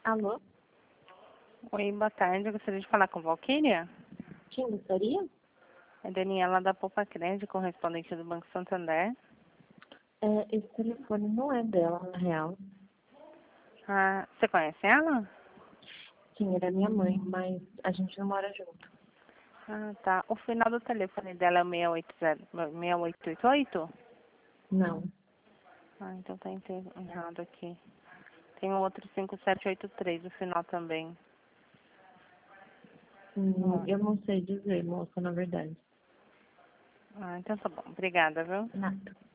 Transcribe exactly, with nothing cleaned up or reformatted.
Alô? Oi, boa tarde. Eu gostaria de falar com Valquíria. Quem gostaria? É Daniela da Poupa Crédito, correspondente do Banco Santander. É, esse telefone não é dela, na real. Ah, você conhece ela? Sim, era minha mãe, mas a gente não mora junto. Ah, tá. O final do telefone dela é o seis oito zero, seis oito oito oito? Não. Ah, então tá inte- errado aqui. Tem um outro cinco sete oito três, o final também. Hum, Hum. eu não sei dizer, moça, na verdade. Ah, então tá bom. Obrigada, viu? Nada.